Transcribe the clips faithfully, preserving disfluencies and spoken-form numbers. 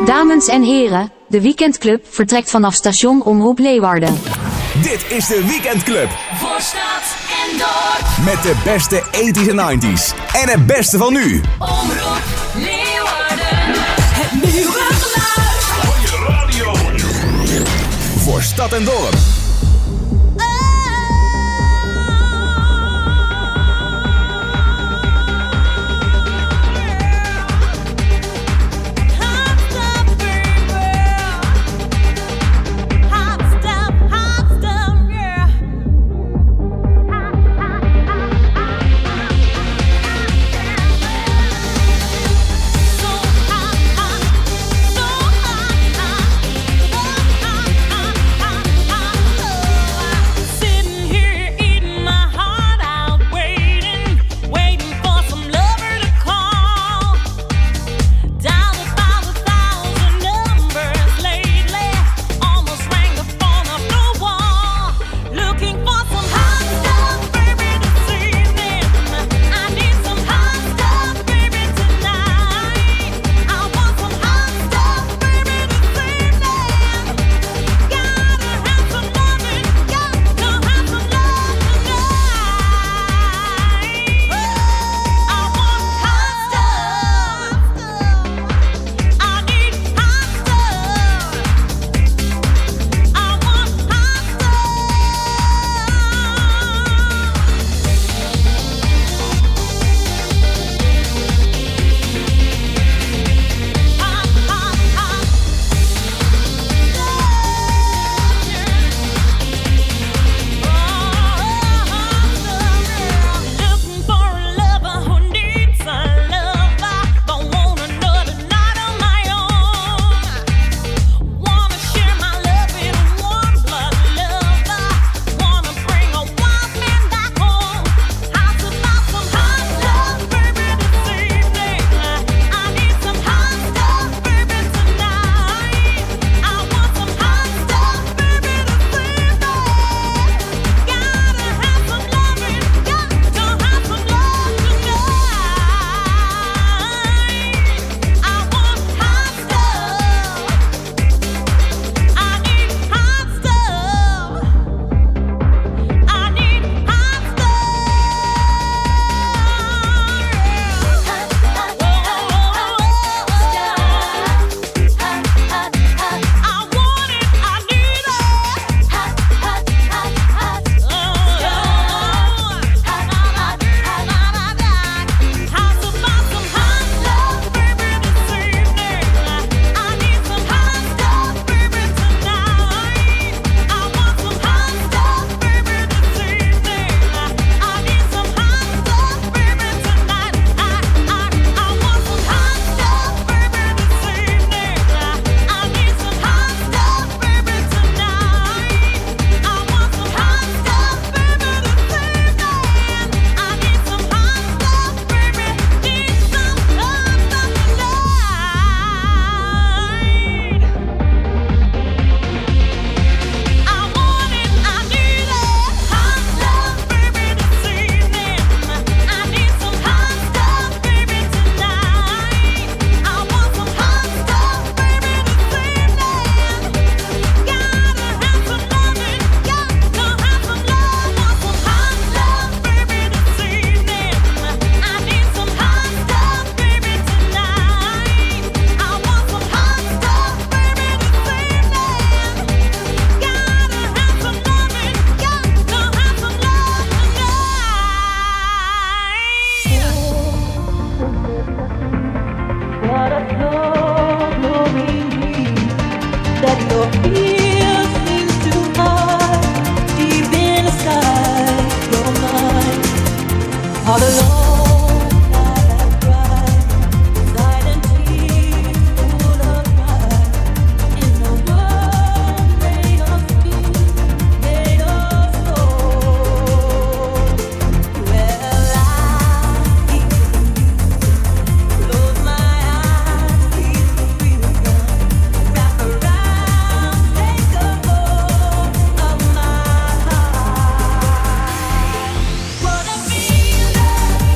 Dames en heren, de Weekendclub vertrekt vanaf station Omroep Leeuwarden. Dit is de Weekendclub. Voor stad en dorp. Met de beste tachtiger en negentiger en het beste van nu. Omroep Leeuwarden. Het nieuwe geluid. Van je radio. Voor stad en dorp. Wanna be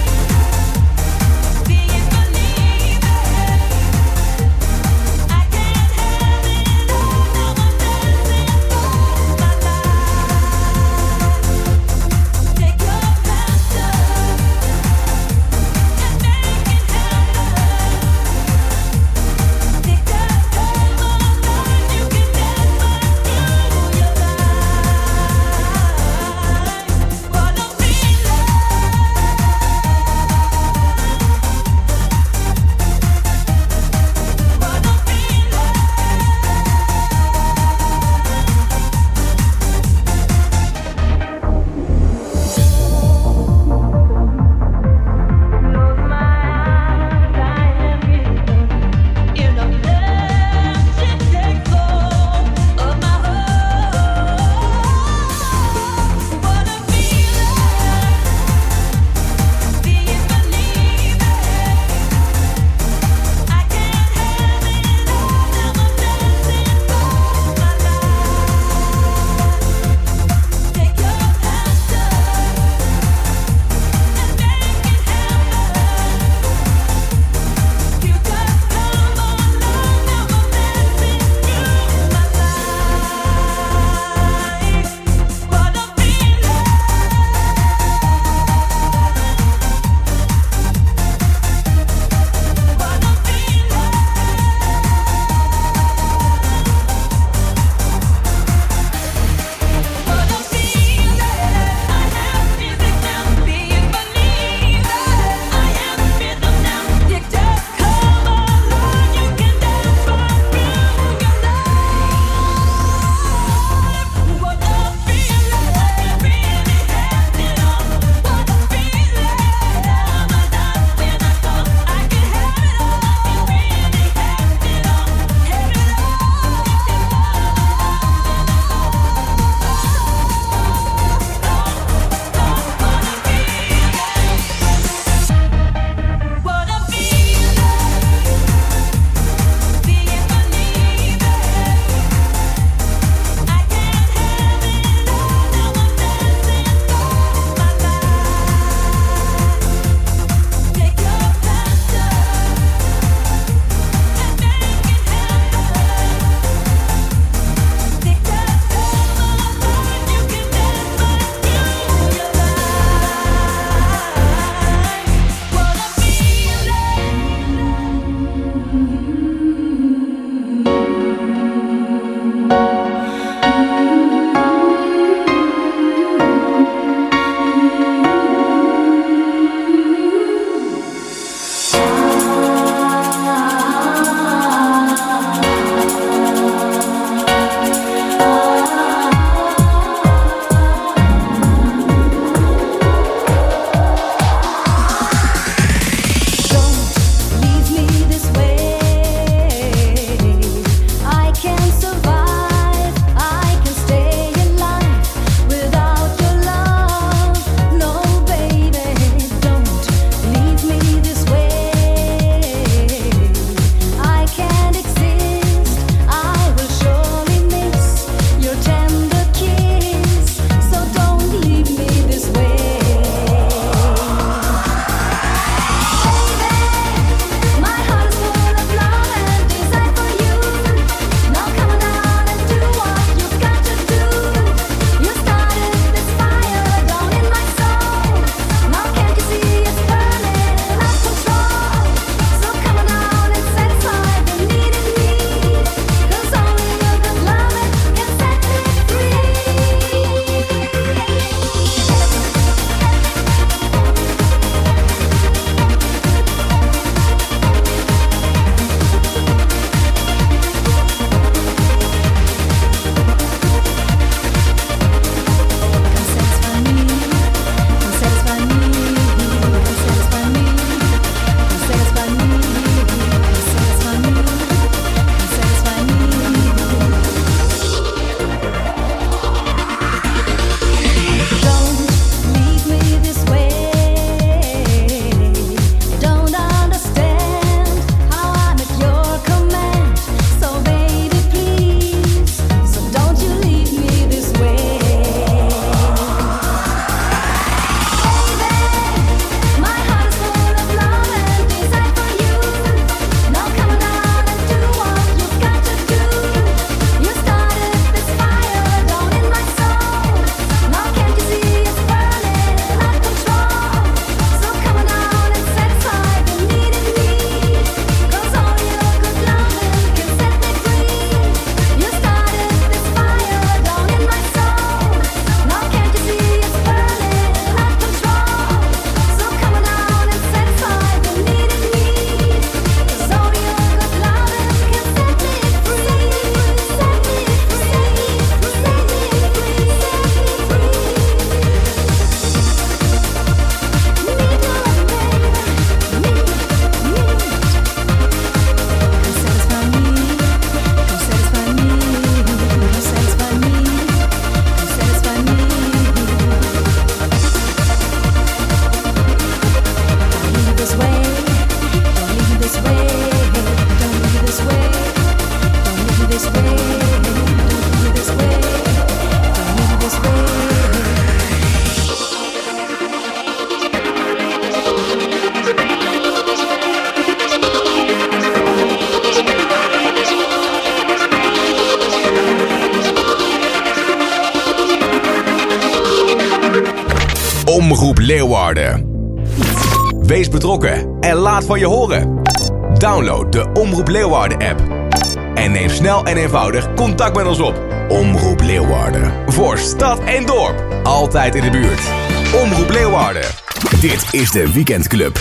Omroep Leeuwarden. Wees betrokken en laat van je horen. Download de Omroep Leeuwarden app. En neem snel en eenvoudig contact met ons op. Omroep Leeuwarden. Voor stad en dorp. Altijd in de buurt. Omroep Leeuwarden. Dit is de Weekendclub.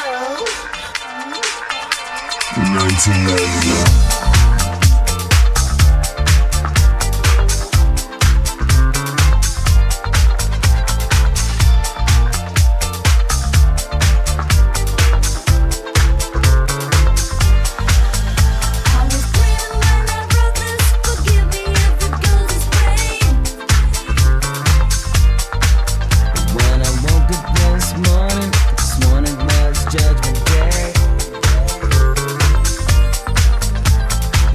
negentien negentig. Judgment Day.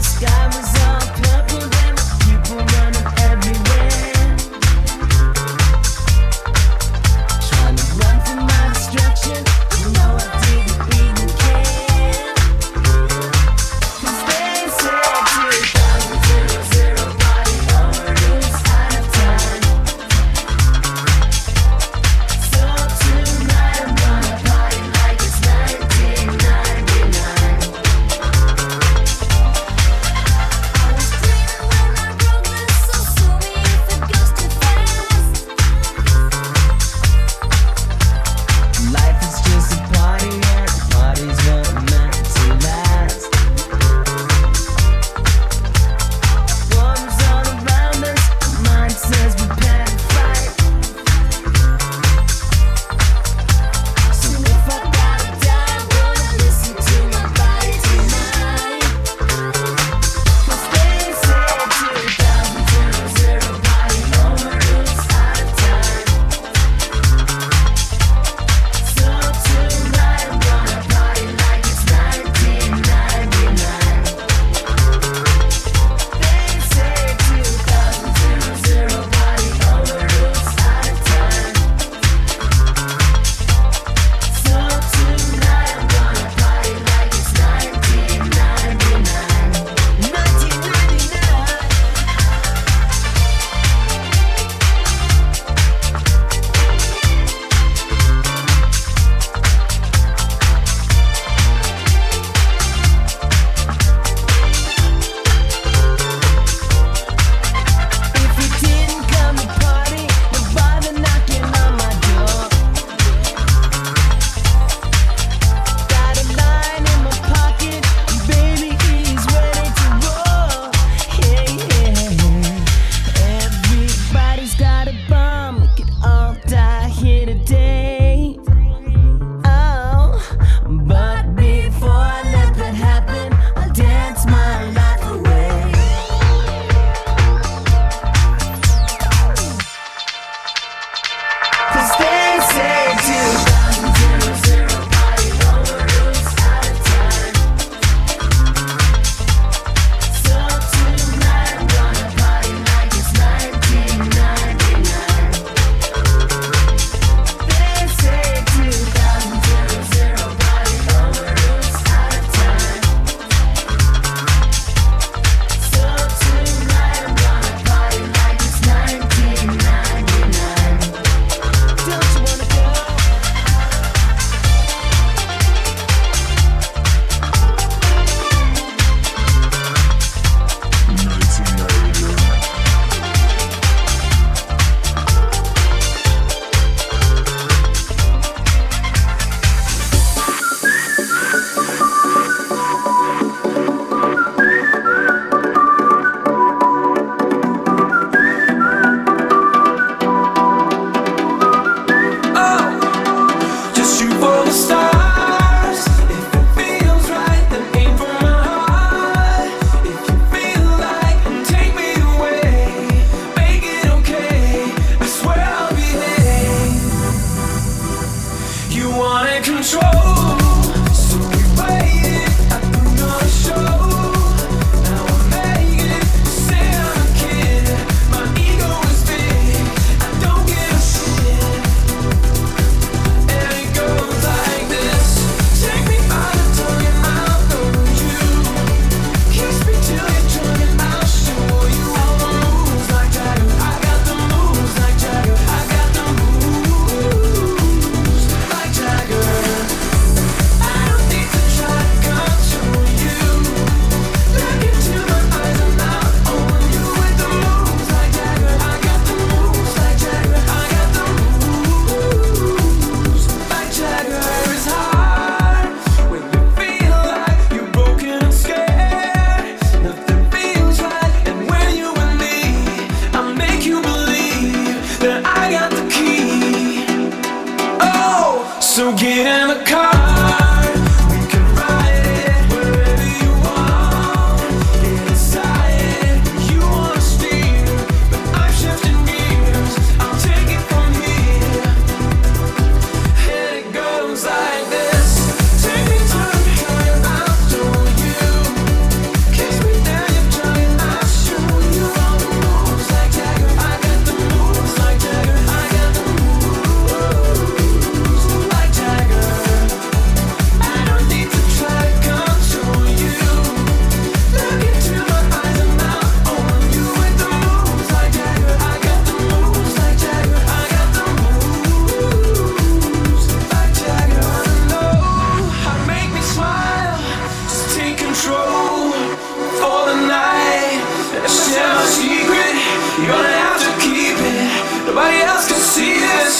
control for the night. Share my secret, you're gonna have to keep it. Nobody else can see this.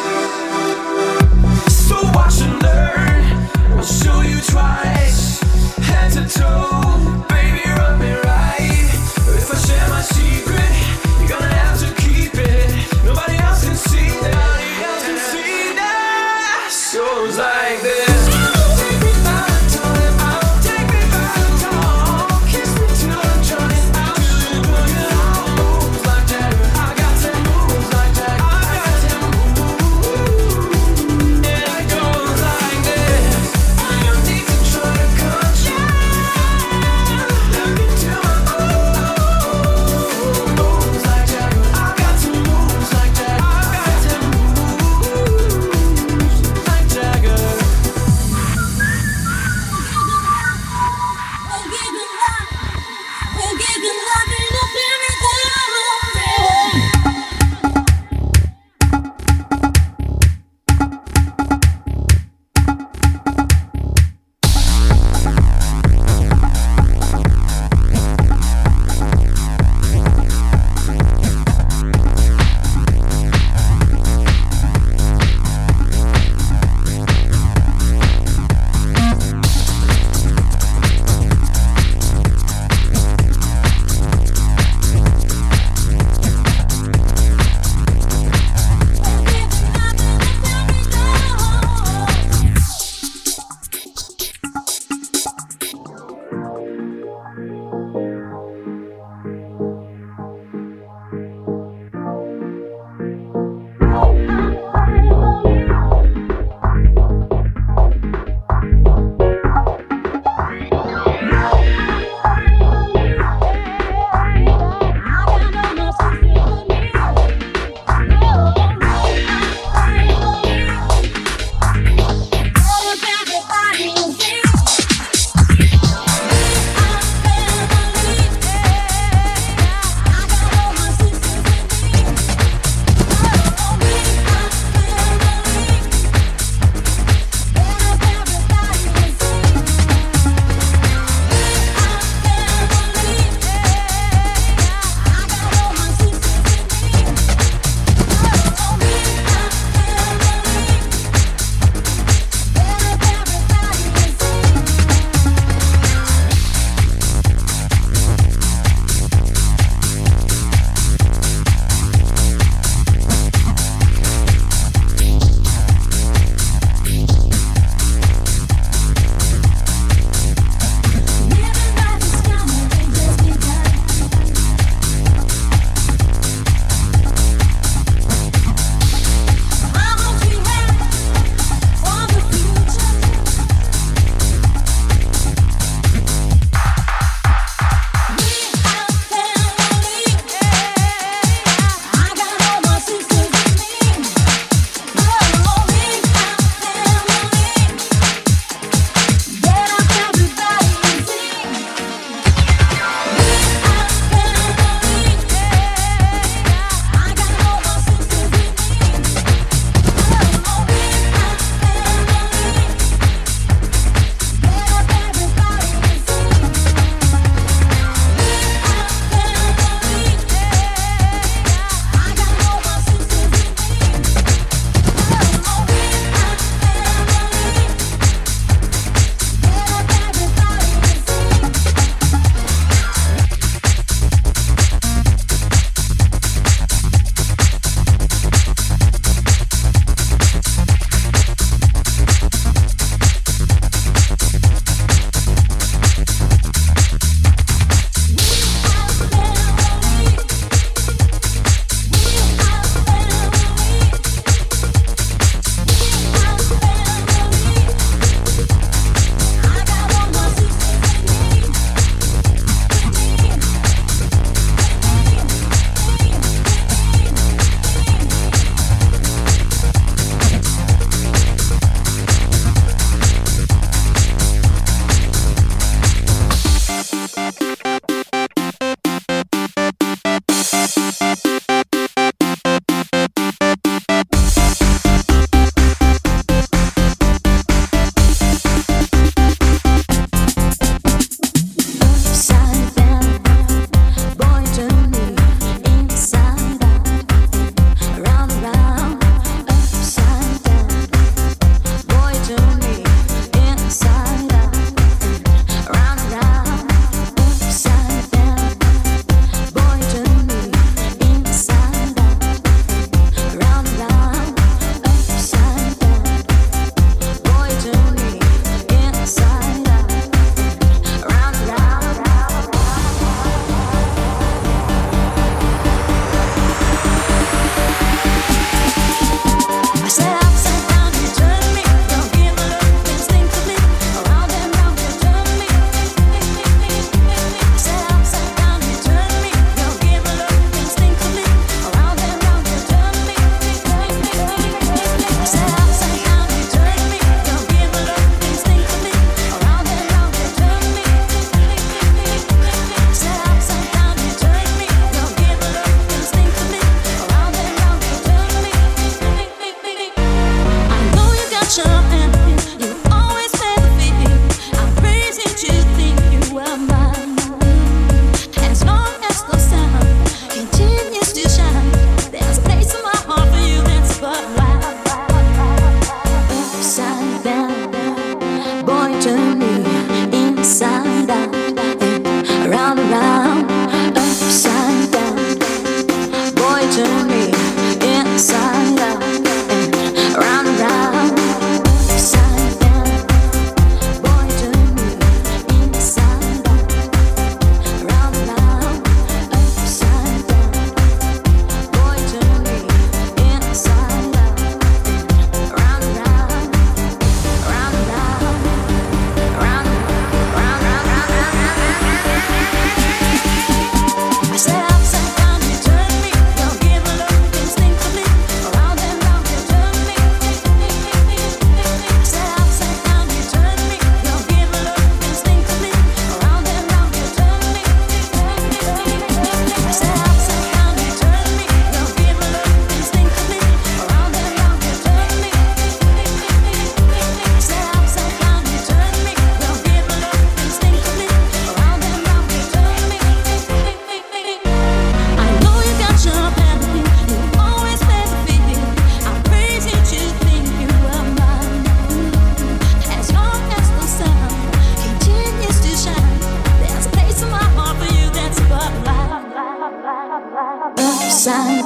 So watch and learn, I'll show you twice. Head to toe, baby, rub me right. If I share my secret, you're gonna have to keep it. Nobody else can see that. Nobody else can see that. Goes like this. Like that.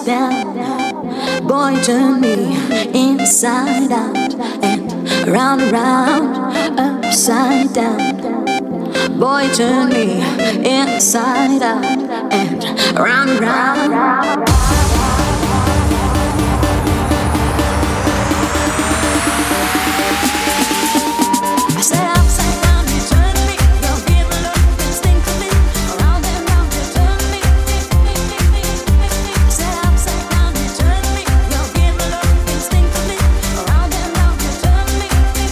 upside down. Boy, turn me inside out and round and round, upside down. Boy, turn me inside out and round and round. I said upside down, you turn me. You'll give a look instinctively. Around and round, you turn me. I said upside down, you turn me. You'll give a look instinctively. Around and round, you turn me.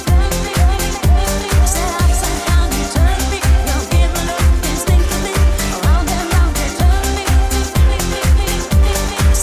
I said upside down, you turn me. You'll give a look instinctively. Around and round, you turn me.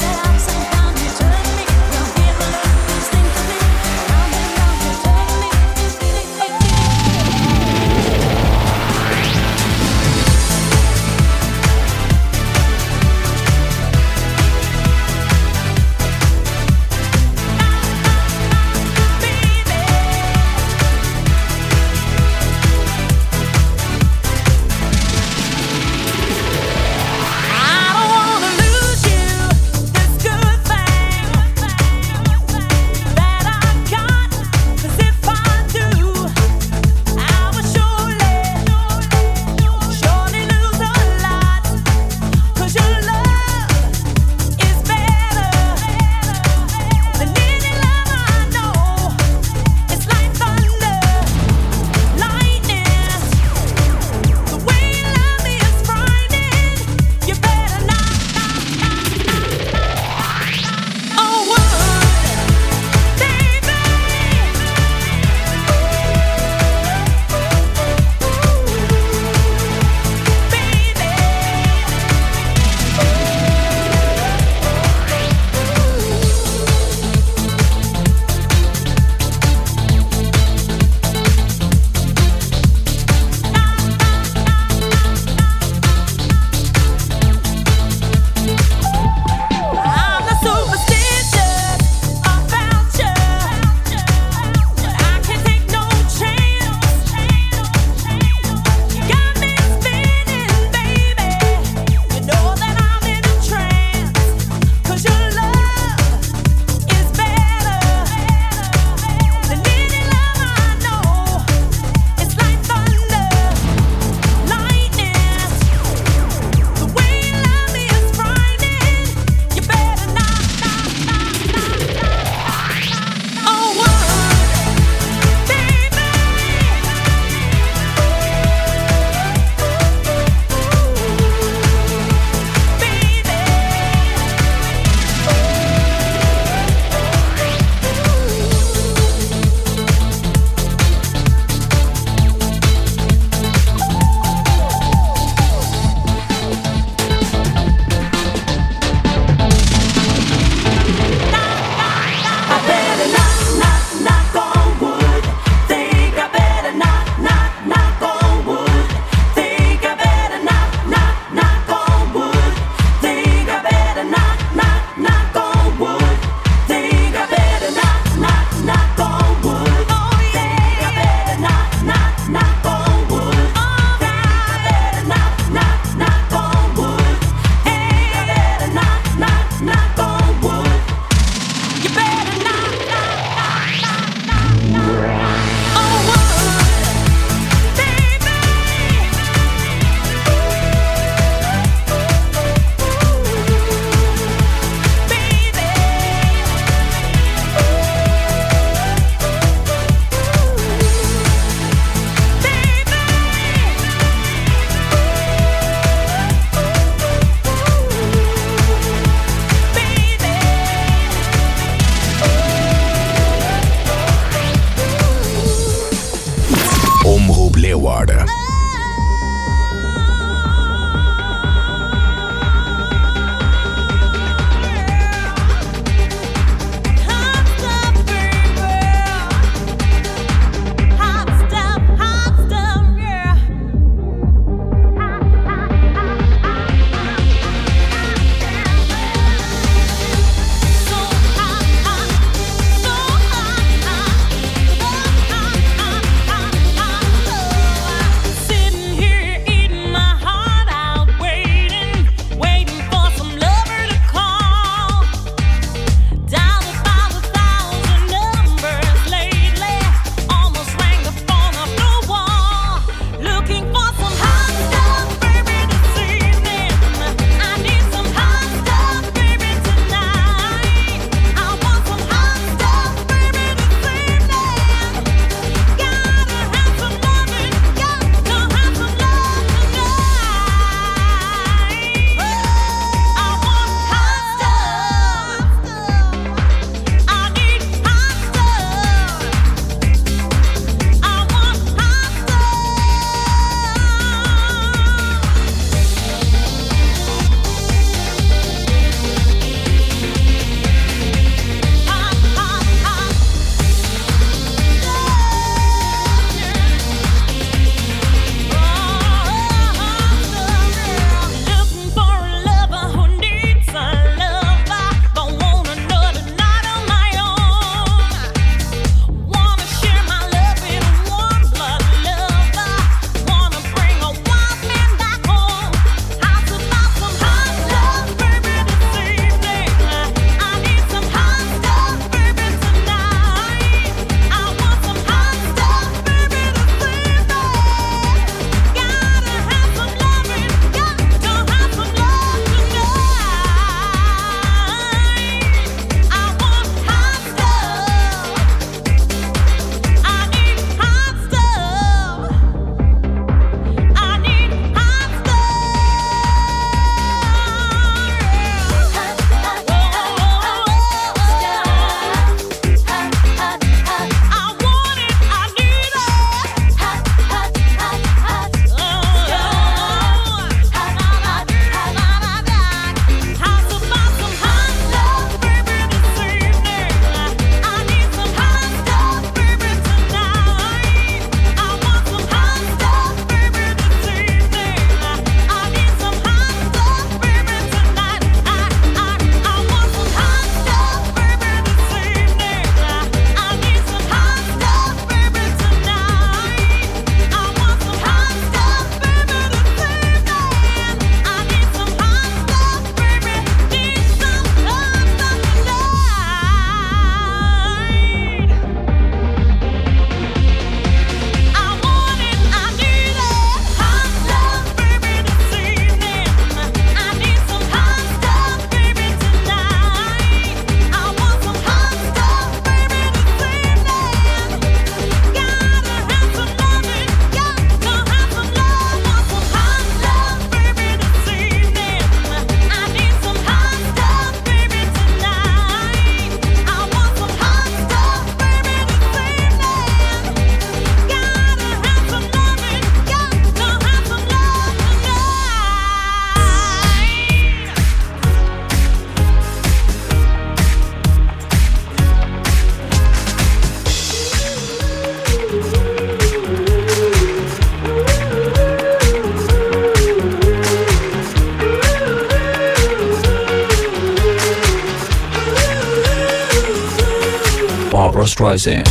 Barbra Streisand.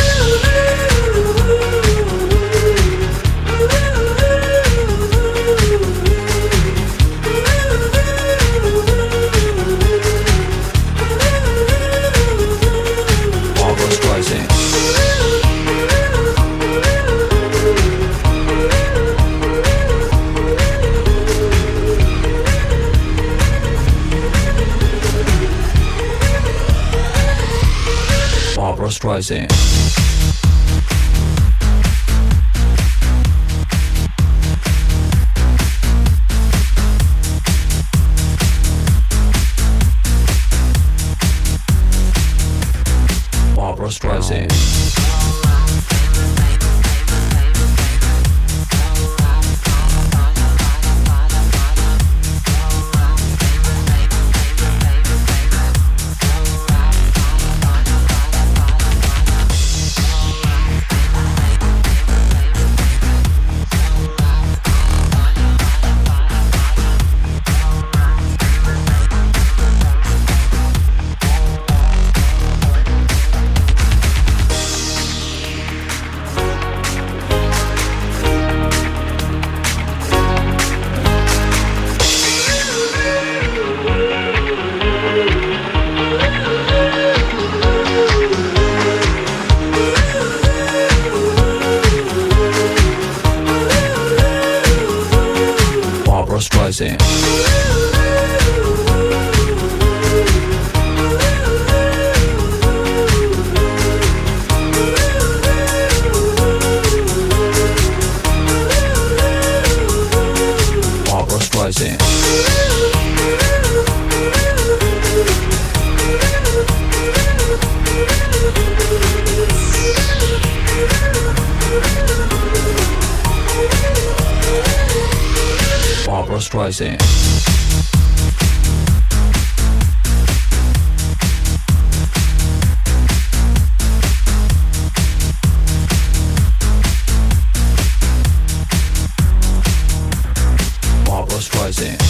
Barbra Streisand. Barbra Streisand. Barbra Streisand. Barbra Streisand. Barbra Streisand. Barbra Streisand. Barbra Streisand.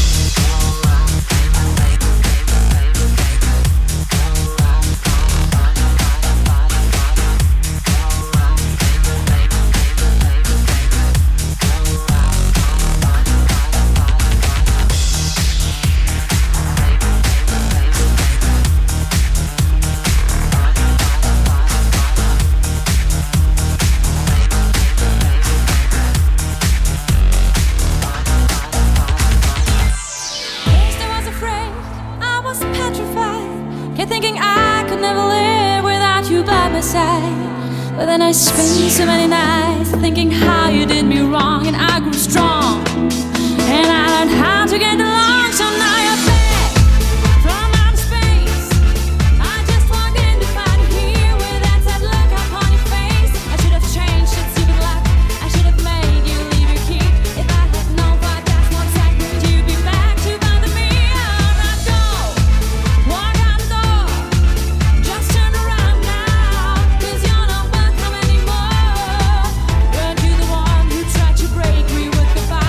First I was afraid, I was petrified, kept thinking I could never live without you by my side. But then I spent so many nights thinking how you did me wrong, and I grew strong, and I learned how to get along. So now you're back from outer space. I just walked in to find you here with that sad look upon your face. I should have changed that stupid luck. I should have made you leave your key. If I had known what that one sec, would you be back to bother me? Oh, now go, walk out the door, just turn around now, 'cause you're not welcome anymore. Weren't you the one who tried to break me with goodbye?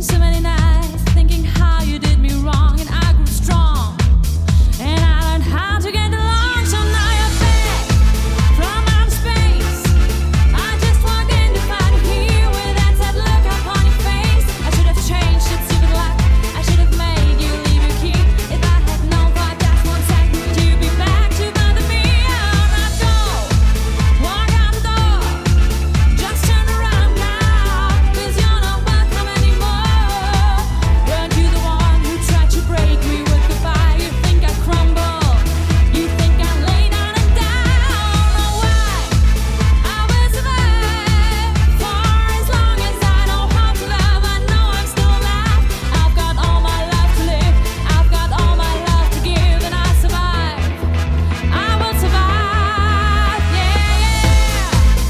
so many nights thinking how you did me wrong, and I grew strong, and I learned how to get along. So now you're back from outer space. I just walked in to find you here with that sad look upon your face. I should have changed it, stupid luck. I should have made you leave your key. If I had known for just one second you'd be back to bother me. I'll not go, walk out the door, just turn around now, 'cause you're not welcome anymore. Weren't you the one who tried to break me with goodbye? You think I crumble, you think I lay down and down. Oh, why? I will survive for as long as I know how to love. I know I'm still alive. I've got all my life to live, I've got all my love to give, and I survive. I will survive, yeah, yeah.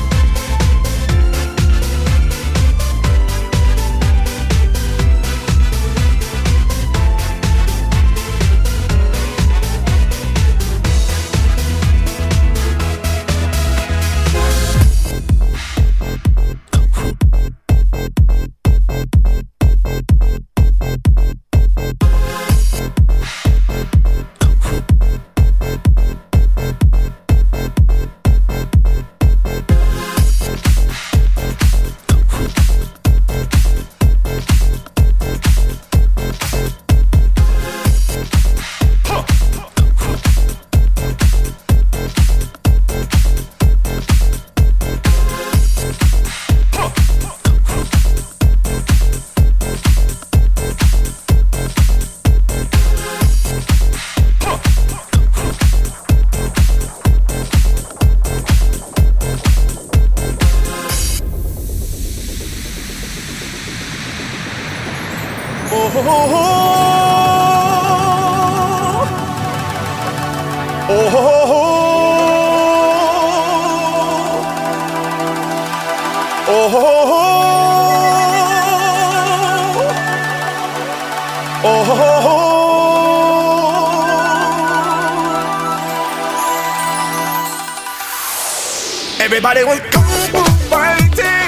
Everybody was kung fu fighting.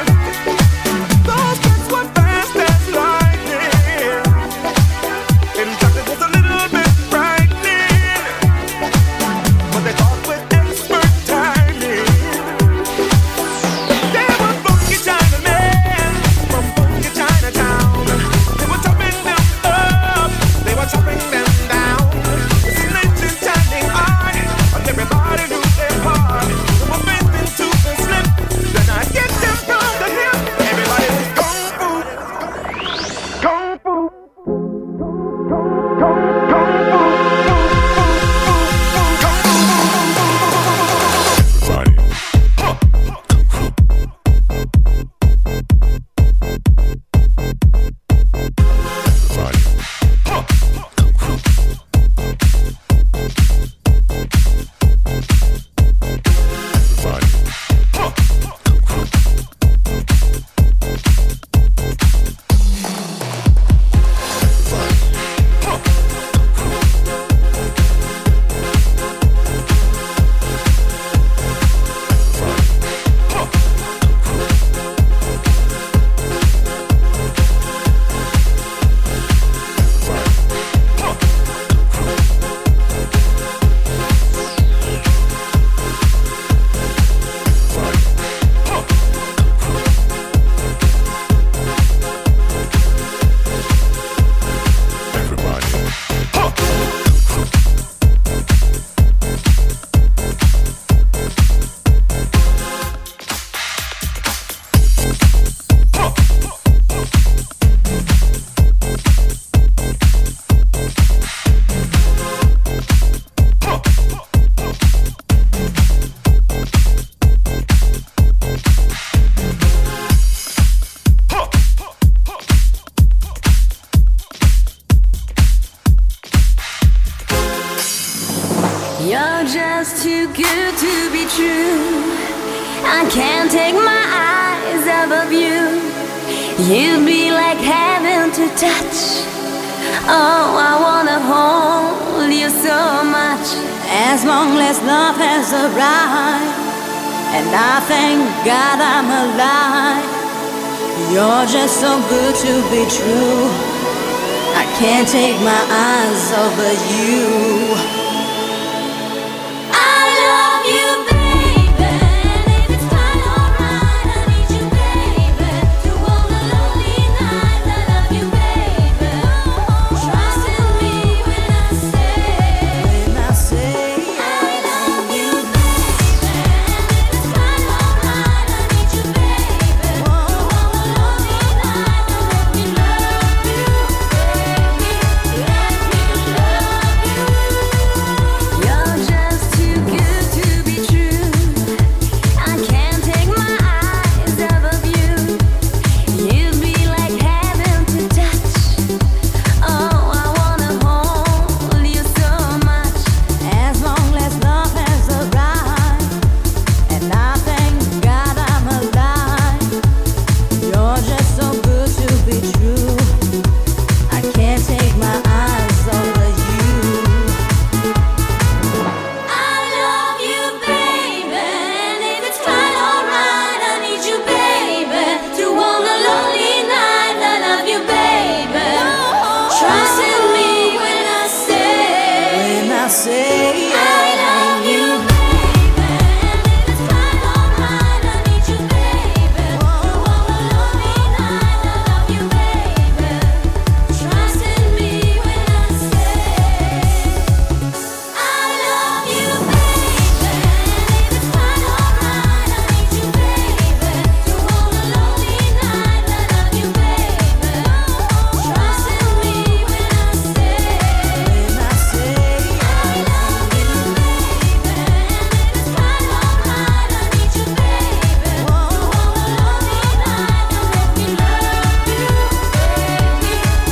Those kids were fast as lightning. In fact, it was a little bit frightening, but they thought with expert timing. They were funky Chinamen from funky Chinatown. They were chopping them up, they were chopping them down. It's an ancient Chinese art, and everybody knew their part. They were bending to the slip, then I get them from the hip. Everybody was kung fu, kung fu, kung, kung, kung fu, kung fu, everybody. You're just too good to be true. I can't take my eyes off of you. You'd be like heaven to touch. Oh, I wanna hold you so much. As long as love has arrived, and I thank God I'm alive. You're just so good to be true. I can't take my eyes off of you. I love you, baby. And if it's fine, alright, I need you, baby. Through all the lonely nights, I love you, baby. Trust in me when I say, when I say, I love you, baby. And if it's fine, alright, I need you, baby. Through all the lonely nights, let me love you, baby. Let me love you. You're just too good to be true. I can't take my eyes off of you. You'd be like heaven to touch. Oh, I wanna hold you so much. As long as love has arrived, and I thank God I'm alive. You're just so good to be true. I can't take my eyes off of you. I love you, baby. And if it's fine, alright, I need you, baby. Through all the lonely nights, I love you, baby. Trust in me when I say, when I say, I love you, baby. And if it's fine, alright, I need you, baby. Through all the lonely nights, I love you, baby. Trust in me when I say, I love you, baby. And if it's fine, alright, I need you, baby. Through all the lonely nights, I love you, baby. Trust in me when I say, when I say, I love you, baby. And if it's fine, alright, I need you, baby. Through all the lonely nights, let me love you, baby.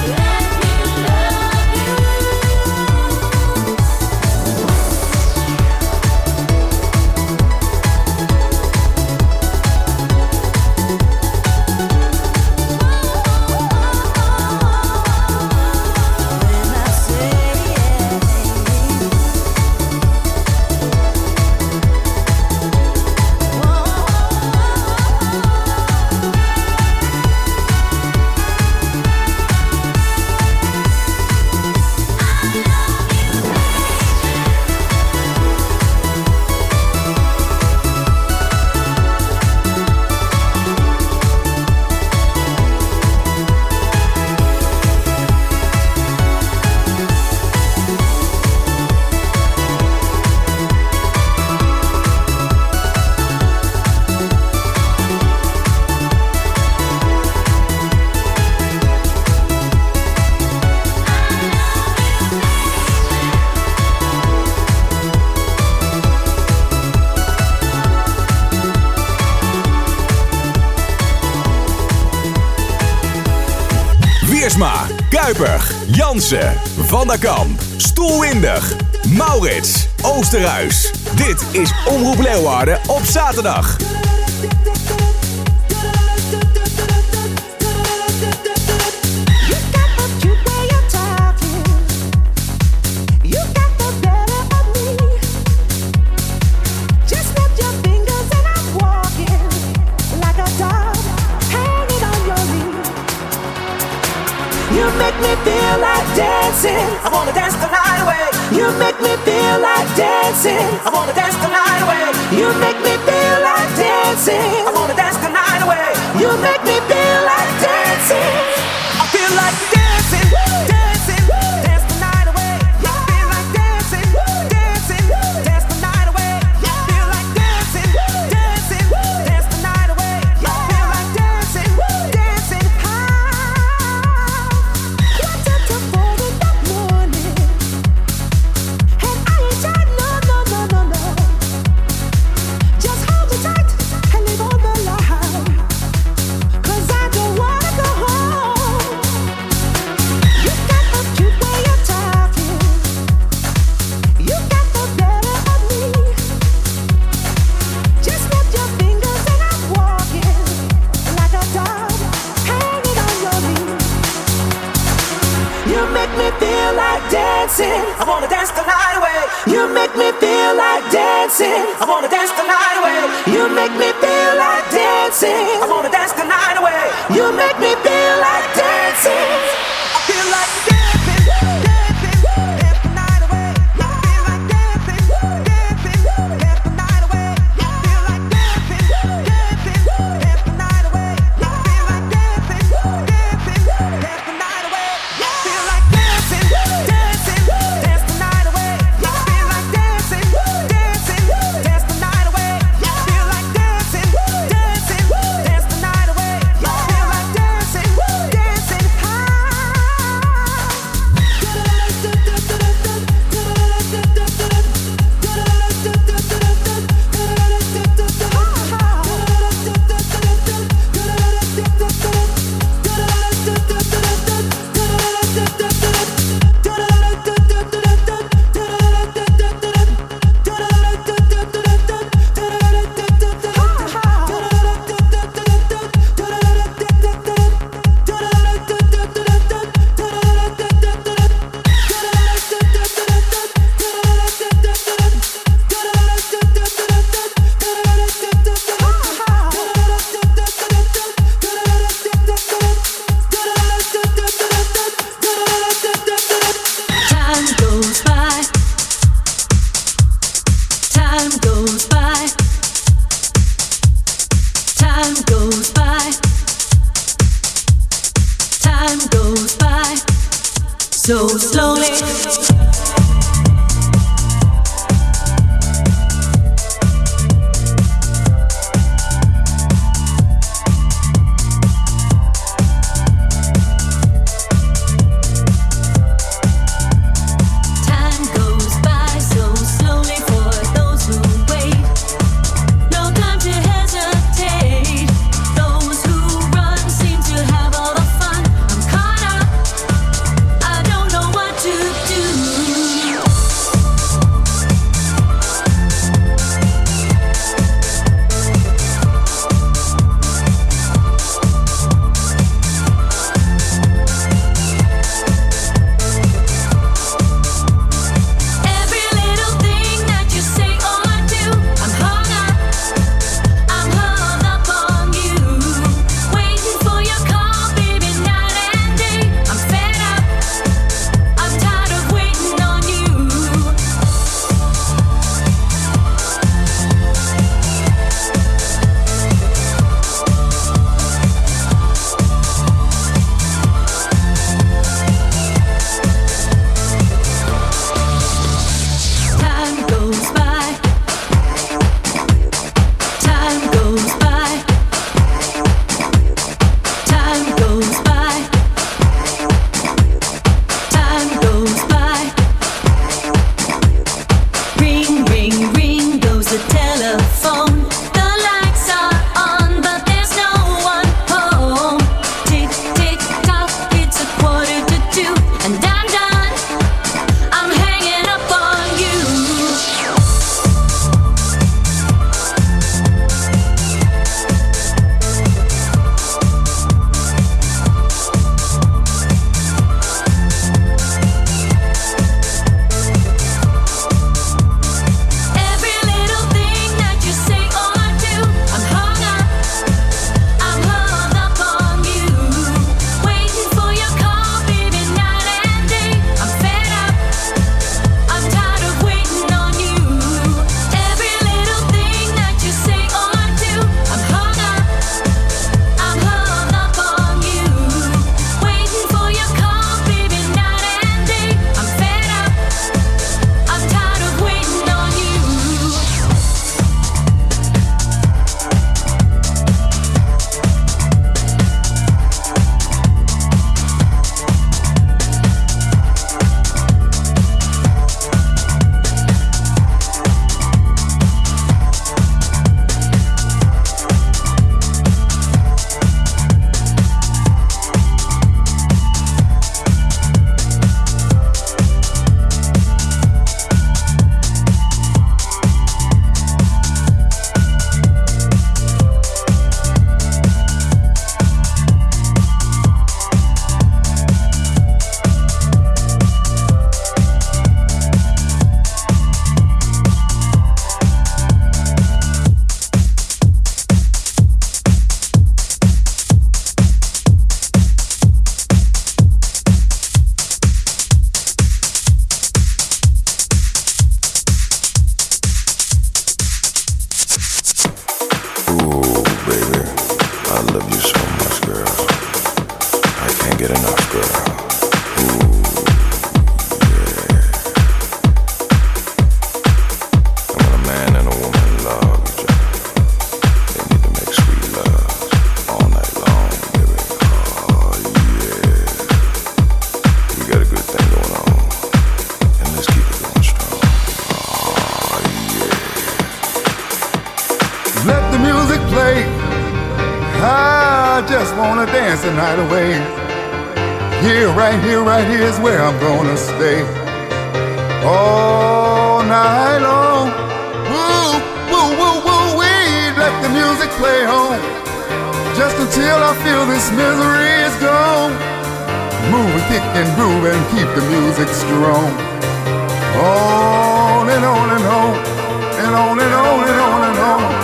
Wiersma, Kuiper, Jansen, Van der Kamp, Stoelwindig, Maurits, Oosterhuis. Dit is Omroep Leeuwarden op zaterdag. You make me feel like dancing. I wanna dance the night away. You make me feel like dancing. I wanna dance the night away. You make me feel like dancing. I wanna dance the night away. You make me feel like dancing. I feel like dancing, dancing, dance the night away. I feel like dancing, dancing, dance the night away. I feel like dancing, dancing, dance the night away. I feel like dancing, dancing. I wanna dance the night away. You make me feel like dancing. I wanna dance the night away. You make me feel like dancing. dancing. I wanna dance the night away. You make me feel like dancing. I feel like dancing, dancing, dance the night away. I feel like dancing, dancing, dance the night away. I feel like dancing, dancing, dance the night away. I feel like dancing, dancing, dance the night away. I feel like dancing, dancing, dance the night away. I feel like dancing, dancing, dance the night away. I feel like dancing, dancing, dance the night away. I feel like dancing, dancing high. Time goes by. Time goes by. Time goes by. Time goes by. So slowly. Time goes by so slowly for those who wait. No time to hesitate. Those who run seem to have all the fun. I'm caught up. I don't know what to do. can't get enough, girl. Ooh, yeah. And when a man and a woman love each other, they need to make sweet love all night long, baby. Oh, yeah. We got a good thing going on, and let's keep it going strong. Oh, yeah. Let the music play. I just wanna dance the night away. Here, right here, right here is where I'm gonna stay. All night long. Woo, woo, woo, woo, wee. Let the music play on. Just until I feel this misery is gone. Move, kick and groove and keep the music strong. On and on and on. And on and on and on and on.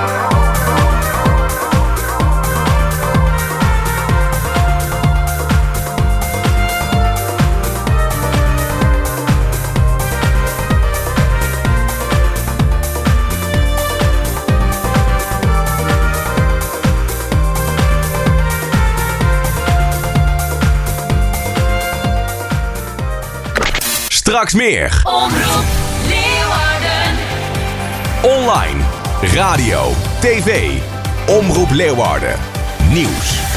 Straks meer. Omroep Leeuwarden. Online, radio, tv. Omroep Leeuwarden. Nieuws.